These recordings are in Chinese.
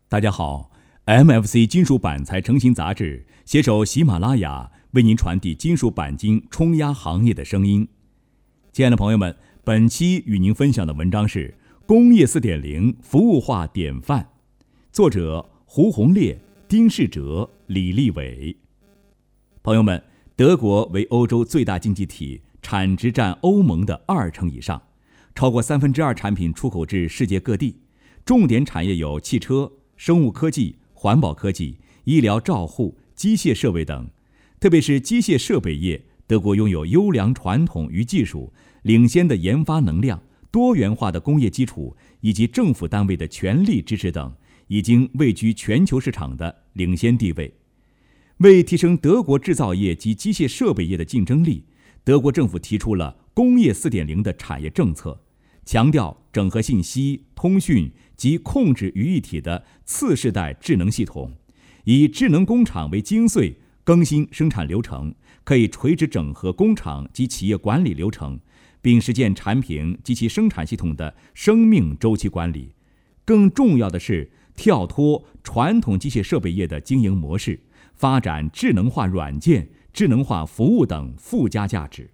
大家好， MFC 金属板材成型杂志携手喜马拉雅为您传递金属钣金冲压行业的声音。亲爱的朋友们，本期与您分享的文章是工业 4.0 服务化典范，作者胡宏烈、丁世哲、李立伟。朋友们，德国为欧洲最大经济体，产值占欧盟的20%以上，超过2/3产品出口至世界各地，重点产业有汽车、生物科技、环保科技、医疗照护、机械设备等。特别是机械设备业，德国拥有优良传统与技术，领先的研发能量，多元化的工业基础，以及政府单位的全力支持等，已经位居全球市场的领先地位。为提升德国制造业及机械设备业的竞争力，德国政府提出了工业 4.0 的产业政策，强调整合信息、通讯及控制于一体的次世代智能系统，以智能工厂为精髓，更新生产流程，可以垂直整合工厂及企业管理流程，并实现产品及其生产系统的生命周期管理。更重要的是，跳脱传统机械设备业的经营模式，发展智能化软件、智能化服务等附加价值。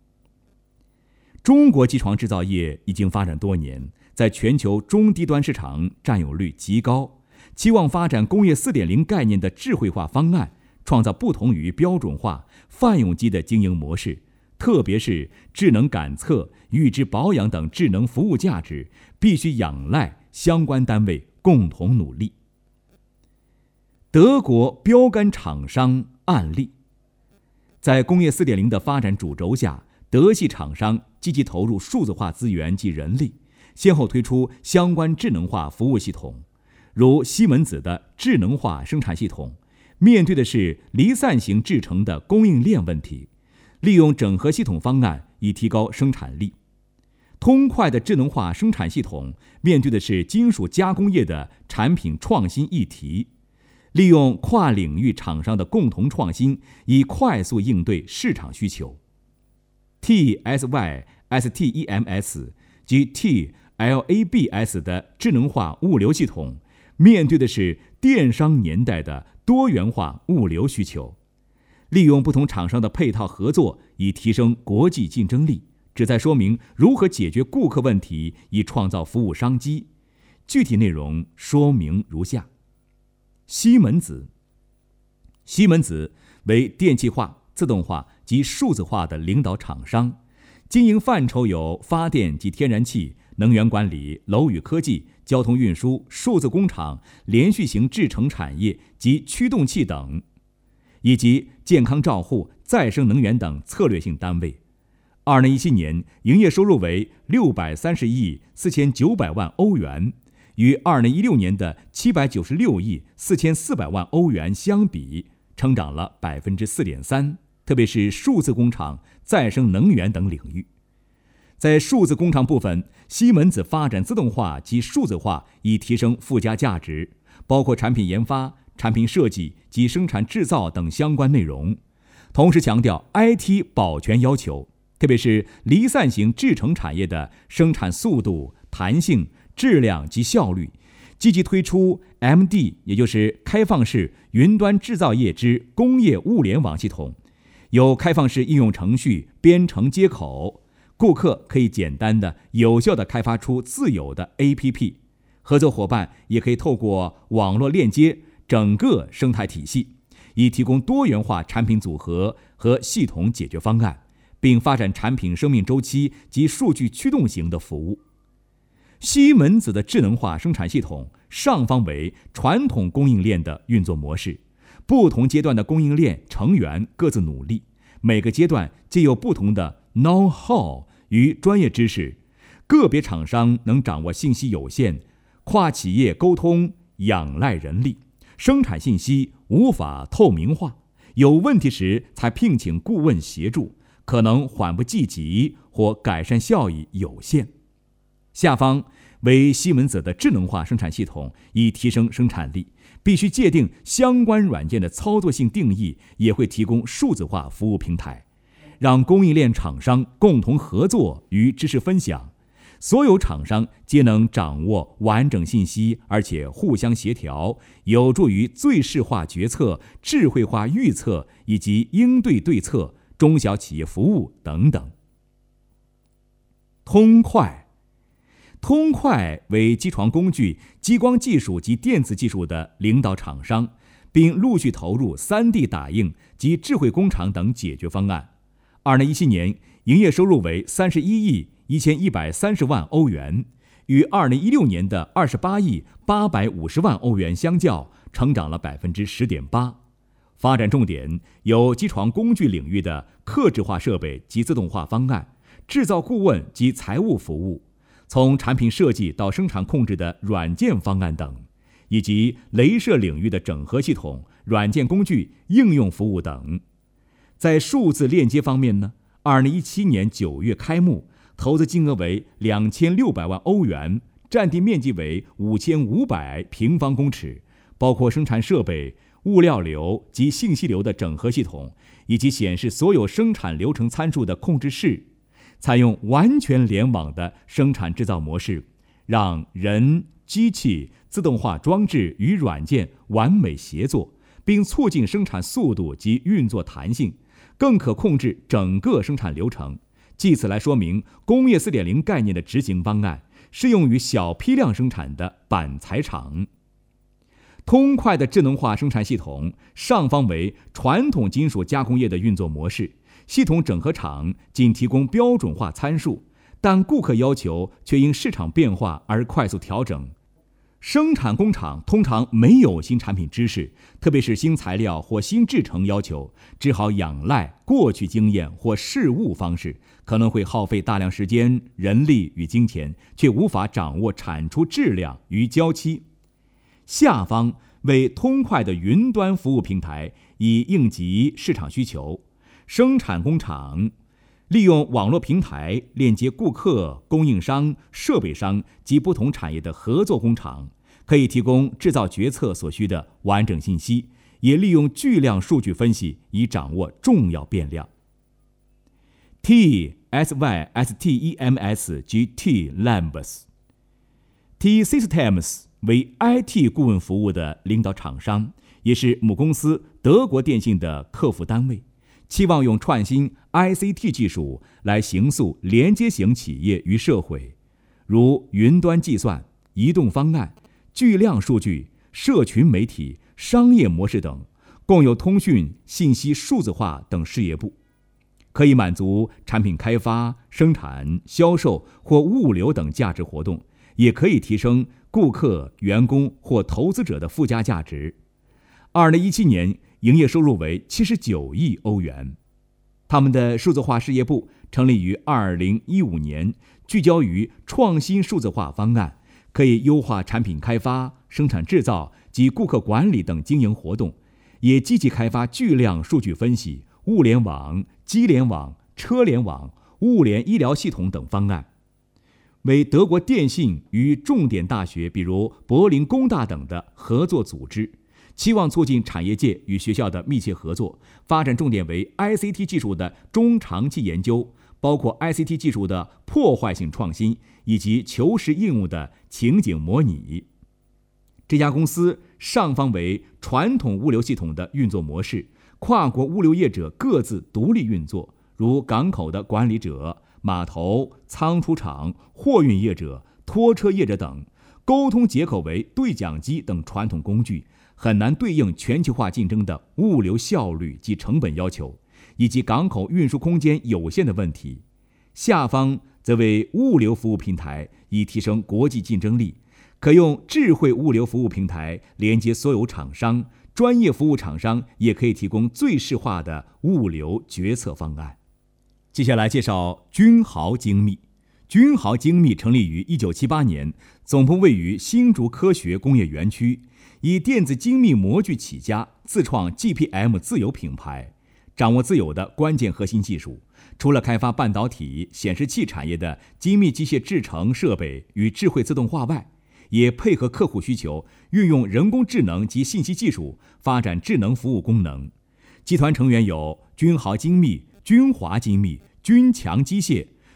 中国机床制造业已经发展多年，在全球中低端市场占有率极高，期望发展工业 4.0 概念的智慧化方案，创造不同于标准化、泛用机的经营模式，特别是智能感测、预知保养等智能服务价值，必须仰赖相关单位共同努力。德国标杆厂商案例。在工业 4.0 的发展主轴下，德系厂商积极投入数字化资源及人力，先后推出相关智能化服务系统，如西门子的智能化生产系统，面对的是离散型制程的供应链问题，利用整合系统方案以提高生产力。通快的智能化生产系统面对的是金属加工业的产品创新议题，利用跨领域厂商的共同创新，以快速应对市场需求。TSY STEMS 及 TLABS 的智能化物流系统，面对的是电商年代的多元化物流需求，利用不同厂商的配套合作，以提升国际竞争力，旨在说明如何解决顾客问题，以创造服务商机。具体内容说明如下。西门子为电气化、自动化及数字化的领导厂商，经营范畴有发电及天然气、能源管理、楼宇科技、交通运输、数字工厂、连续型制程产业及驱动器等，以及健康照护、再生能源等策略性单位。2017年营业收入为630亿4900万欧元，与2016年的796亿4400万欧元相比，成长了 4.3%， 特别是数字工厂、再生能源等领域。在数字工厂部分，西门子发展自动化及数字化，以提升附加价值，包括产品研发、产品设计及生产制造等相关内容，同时强调 IT 保全要求，特别是离散型制程产业的生产速度、弹性、质量及效率，积极推出 MD， 也就是开放式云端制造业之工业物联网系统，有开放式应用程序、编程接口，顾客可以简单的、有效的开发出自有的 APP， 合作伙伴也可以透过网络链接整个生态体系，以提供多元化产品组合和系统解决方案，并发展产品生命周期及数据驱动型的服务。西门子的智能化生产系统，上方为传统供应链的运作模式，不同阶段的供应链成员各自努力，每个阶段皆有不同的 know-how 与专业知识，个别厂商能掌握信息有限，跨企业沟通仰赖人力，生产信息无法透明化，有问题时才聘请顾问协助，可能缓不济急或改善效益有限。下方为西门子的智能化生产系统，以提升生产力，必须界定相关软件的操作性定义，也会提供数字化服务平台，让供应链厂商共同合作与知识分享， 所有厂商皆能掌握完整信息，而且互相协调，有助于最适化决策、智慧化预测以及应对对策、中小企业服务等等。通快为机床工具、激光技术及电子技术的领导厂商，并陆续投入 3D 打印及智慧工厂等解决方案。2017年营业收入为31亿1130万欧元，与2016年的28亿850万欧元相较，成长了 10.8%。发展重点有机床工具领域的客制化设备及自动化方案、制造顾问及财务服务，从产品设计到生产控制的软件方案等，以及雷射领域的整合系统、软件工具、应用服务等。在数字链接方面呢，2017年9月开幕，投资金额为2600万欧元，占地面积为5500平方公尺，包括生产设备、物料流及信息流的整合系统，以及显示所有生产流程参数的控制室，采用完全联网的生产制造模式，让人、机器、自动化装置与软件完美协作，并促进生产速度及运作弹性，更可控制整个生产流程。据此来说明工业 4.0 概念的执行方案适用于小批量生产的板材厂。通快的智能化生产系统上方为传统金属加工业的运作模式，系统整合厂仅提供标准化参数，但顾客要求却因市场变化而快速调整。生产工厂通常没有新产品知识，特别是新材料或新制程要求，只好仰赖过去经验或事务方式，可能会耗费大量时间、人力与金钱，却无法掌握产出质量与交期。下方为通快的云端服务平台，以应急市场需求。生产工厂利用网络平台链接顾客、供应商、设备商及不同产业的合作工厂，可以提供制造决策所需的完整信息，也利用巨量数据分析以掌握重要变量。T-SYSTEMS 及 T-Labs。T-Systems 为 IT 顾问服务的领导厂商，也是母公司德国电信的客服单位，期望用创新 ICT 技术来形塑连接型企业与社会，如云端计算、移动方案、巨量数据、社群媒体、商业模式等，共有通讯、信息数字化等事业部，可以满足产品开发、生产、销售或物流等价值活动，也可以提升顾客、员工或投资者的附加价值。2017年营业收入为79亿欧元。他们的数字化事业部成立于2015年，聚焦于创新数字化方案，可以优化产品开发、生产制造及顾客管理等经营活动，也积极开发巨量数据分析、物联网、机联网、车联网、物联医疗系统等方案。为德国电信与重点大学，比如柏林工大等的合作组织，期望促进产业界与学校的密切合作，发展重点为 ICT 技术的中长期研究，包括 ICT 技术的破坏性创新以及求实应用的情景模拟。这家公司上方为传统物流系统的运作模式，跨国物流业者各自独立运作，如港口的管理者、码头、仓储厂、货运业者、拖车业者等，沟通接口为对讲机等传统工具，很难对应全球化竞争的物流效率及成本要求，以及港口运输空间有限的问题。下方则为物流服务平台，以提升国际竞争力，可用智慧物流服务平台连接所有厂商，专业服务厂商也可以提供最适化的物流决策方案。接下来介绍君豪精密。君豪精密成立于1978年，总部位于新竹科学工业园区，以电子精密模具起家，自创 GPM 自有品牌，掌握自有的关键核心技术。除了开发半导体、显示器产业的精密机械制程设备与智慧自动化外，也配合客户需求，运用人工智能及信息技术，发展智能服务功能。集团成员有君豪精密、君华精密、君强机械、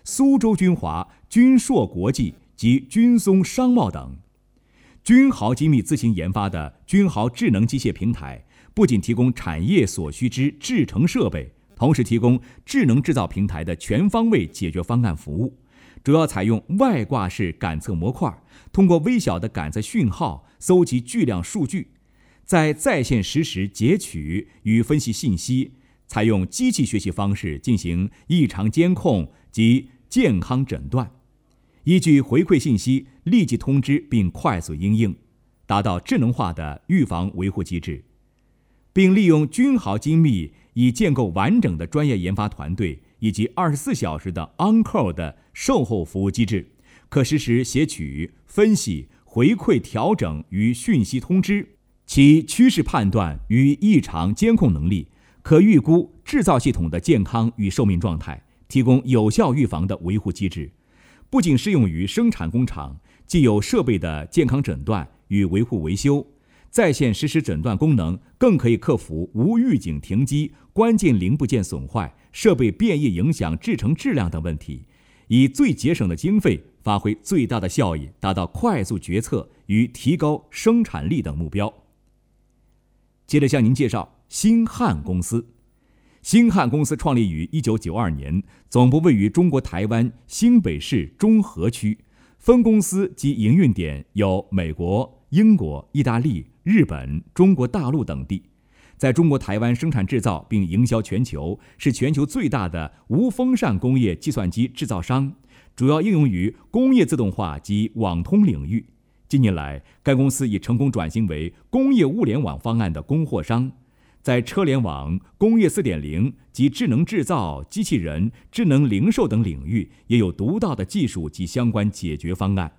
苏州君华、君硕国际及君松商贸等。君豪精密自行研发的君豪智能机械平台，不仅提供产业所需之制程设备，同时提供智能制造平台的全方位解决方案服务。主要采用外挂式感测模块，通过微小的感测讯号搜集巨量数据，在线实时截取与分析信息，采用机器学习方式进行异常监控及健康诊断，依据回馈信息立即通知并快速因应，达到智能化的预防维护机制，并利用君豪精密以建构完整的专业研发团队以及24小时的 on-call 的售后服务机制，可实时撷取、分析、回馈、调整与讯息通知，其趋势判断与异常监控能力，可预估制造系统的健康与寿命状态，提供有效预防的维护机制。不仅适用于生产工厂，既有设备的健康诊断与维护维修，在线实时诊断功能更可以克服无预警停机、关键零部件损坏、设备变异影响制程质量等问题，以最节省的经费发挥最大的效益，达到快速决策与提高生产力等目标。接着向您介绍星汉公司。星汉公司创立于1992年，总部位于中国台湾新北市中和区，分公司及营运点有美国、英国、意大利、日本、中国大陆等地，在中国台湾生产制造并营销全球，是全球最大的无风扇工业计算机制造商，主要应用于工业自动化及网通领域。近年来，该公司已成功转型为工业物联网方案的供货商，在车联网、工业 4.0 及智能制造、机器人、智能零售等领域也有独到的技术及相关解决方案。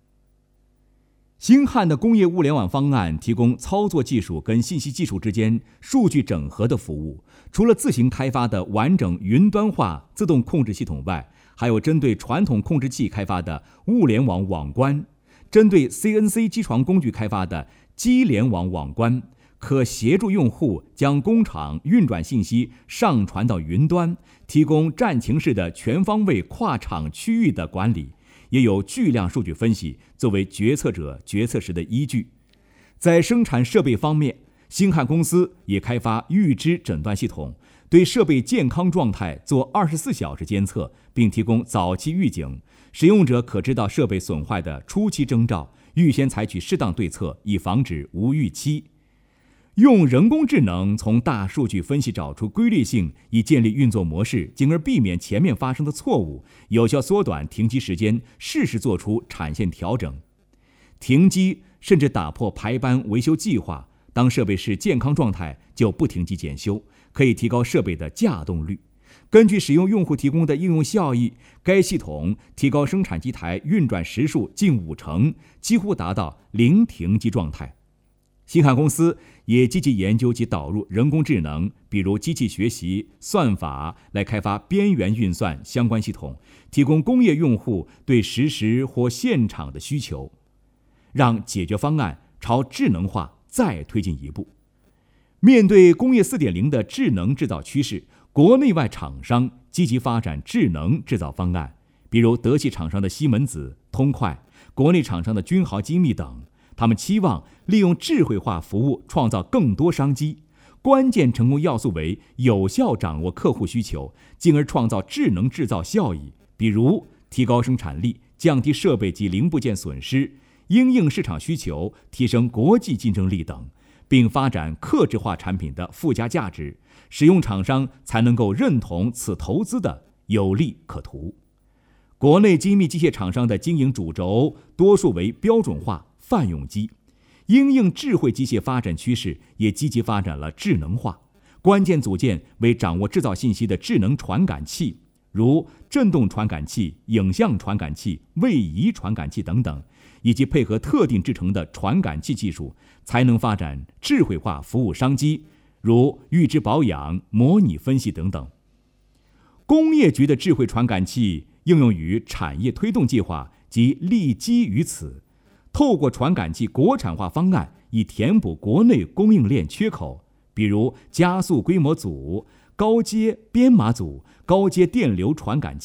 星汉的工业物联网方案提供操作技术跟信息技术之间数据整合的服务，除了自行开发的完整云端化自动控制系统外，还有针对传统控制器开发的物联网网关，针对 CNC 机床工具开发的机联网网关，可协助用户将工厂运转信息上传到云端，提供战情式的全方位跨厂区域的管理，也有巨量数据分析作为决策者决策时的依据。在生产设备方面，星汉公司也开发预知诊断系统，对设备健康状态做24小时监测，并提供早期预警，使用者可知道设备损坏的初期征兆，预先采取适当对策，以防止无预期。用人工智能从大数据分析找出规律性，以建立运作模式，进而避免前面发生的错误，有效缩短停机时间，适时做出产线调整。停机甚至打破排班维修计划，当设备是健康状态就不停机检修，可以提高设备的稼动率。根据使用用户提供的应用效益，该系统提高生产机台运转时数近50%，几乎达到零停机状态。星汉公司也积极研究及导入人工智能，比如机器学习、算法，来开发边缘运算相关系统，提供工业用户对实时或现场的需求，让解决方案朝智能化再推进一步。面对工业 4.0 的智能制造趋势，国内外厂商积极发展智能制造方案，比如德系厂商的西门子、通快，国内厂商的君豪精密等。他们期望利用智慧化服务创造更多商机，关键成功要素为有效掌握客户需求，进而创造智能制造效益，比如提高生产力、降低设备及零部件损失、因应市场需求、提升国际竞争力等，并发展客制化产品的附加价值，使用厂商才能够认同此投资的有利可图。国内精密机械厂商的经营主轴多数为标准化泛用机，因应智慧机械发展趋势，也积极发展了智能化。关键组件为掌握制造信息的智能传感器，如振动传感器、影像传感器、位移传感器等等，以及配合特定制成的传感器技术，才能发展智慧化服务商机，如预知保养、模拟分析等等。工业局的智慧传感器应用于产业推动计划及立基于此。透过传感器国产化方案，以填补国内供应链缺口，比如加速规模组、高阶编码组、高阶电流传感器、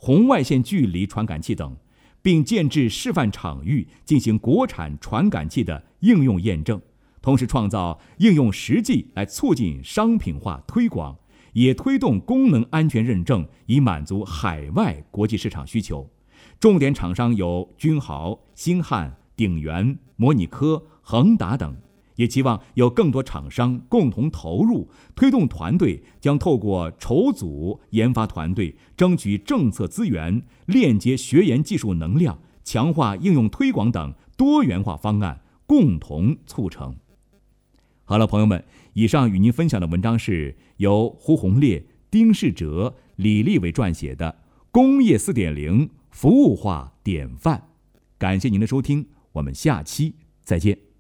红外线距离传感器等，并建制示范场域进行国产传感器的应用验证，同时创造应用实际来促进商品化推广，也推动功能安全认证，以满足海外国际市场需求。重点厂商有君豪、星汉、鼎元、模拟科、恒达等，也期望有更多厂商共同投入，推动团队将透过筹组研发团队，争取政策资源，链接学研技术能量，强化应用推广等多元化方案，共同促成。好了，朋友们，以上与您分享的文章是由胡红烈、丁世哲、李立伟撰写的《工业 4.0 服务化典范》。感谢您的收听，我们下期再见。